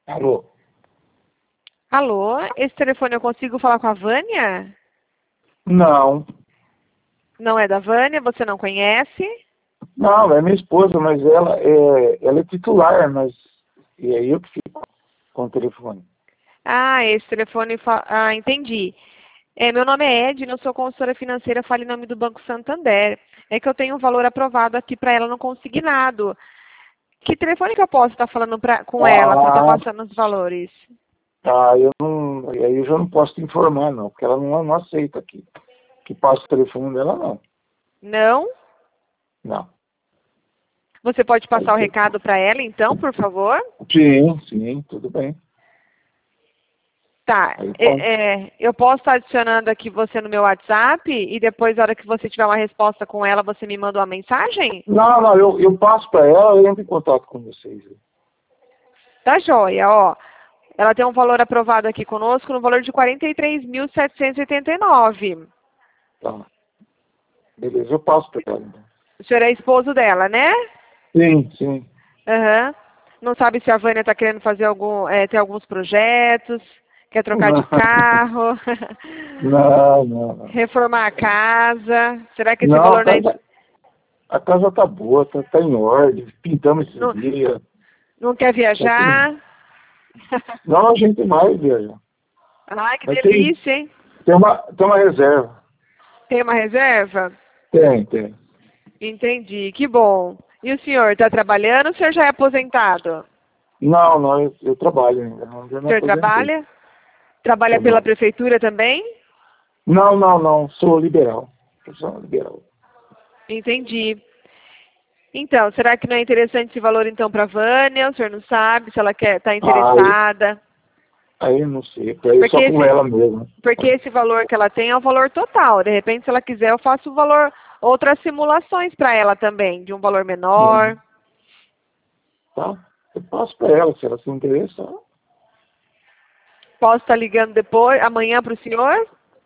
Alô? Alô, esse telefone eu consigo falar com a Vânia? Não. Não é da Vânia, você não conhece? Não, é minha esposa, mas ela é titular, mas e é eu que fico com o telefone. Ah, esse telefone... Ah, entendi. Meu nome é Edna, eu sou consultora financeira, falo em nome do Banco Santander. É que eu tenho um valor aprovado aqui para ela no consignado. Que telefone que eu posso estar falando com ela para estar Ah, passando os valores? tá. Aí eu já não posso te informar, não, porque ela não aceita que passe o telefone dela, não. Não? Não. Você pode Aí passar o você- recado para ela, então, por favor? Sim, tudo bem. Tá. Aí pode. Eu posso estar adicionando aqui você no meu WhatsApp e depois, na hora que você tiver uma resposta com ela, você me manda uma mensagem? Não, eu passo para ela e entro em contato com vocês. Tá joia, ó. Ela tem um valor aprovado aqui conosco no valor de 43.789. Tá. Beleza, eu passo para ela, então. O senhor é esposo dela, né? Sim. Aham. Não sabe se a Vânia está querendo fazer ter alguns projetos, quer trocar de Não, carro, não. reformar a casa. Será que esse Não, valor não é... a casa tá boa, tá em ordem, pintamos esses Não, dias. não quer Tá tudo... viajar? Não, a gente vai viajar. Ai, que Mas delícia, hein? tem uma reserva. Tem uma reserva? Tem. Entendi, que bom. E o senhor está trabalhando ou o senhor já é aposentado? Não, eu trabalho ainda, já O me senhor aposentei. trabalha? Trabalha pela Trabalho. prefeitura também? Não, sou liberal. Eu sou liberal. Entendi. Então, será que não é interessante esse valor então para a Vânia? O senhor não sabe se ela está Aí, interessada? aí eu não sei, aí Porque só com ela mesmo. esse valor que ela tem é o valor total. De repente, se ela quiser, eu faço o valor, outras simulações para ela também, de um valor menor. Uhum. Tá? Eu passo para ela, se ela se interessar. Posso estar ligando depois, amanhã para o senhor?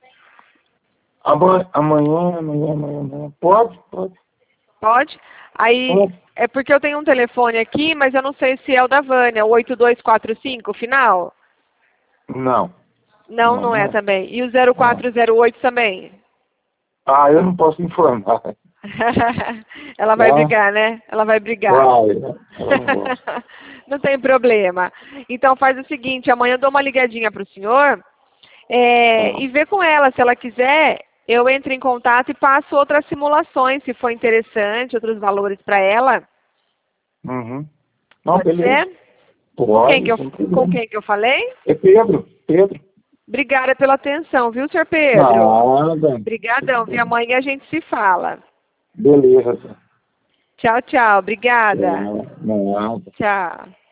Amanhã. Pode. Pode? Aí, é porque eu tenho um telefone aqui, mas eu não sei se é o da Vânia, o 8245, final? Não, Não, não é não é. também. E o Não. 0408 também? Ah, eu não posso informar. Ela vai Tá? brigar, né? Ela vai brigar. Vai, ela não gosta. Não tem problema. Então faz o seguinte, amanhã eu dou uma ligadinha para o senhor Tá. e vê com ela, se ela quiser, eu entro em contato e passo outras simulações, se for interessante, outros valores para ela. Uhum. Não, Pode beleza. ser? Pode, sem Com problema. quem que eu falei? É Pedro. Obrigada pela atenção, viu, senhor Pedro? Nada. Obrigadão, viu? Amanhã a gente se fala. Beleza. Tchau, tchau. Obrigada. Nada. Tchau.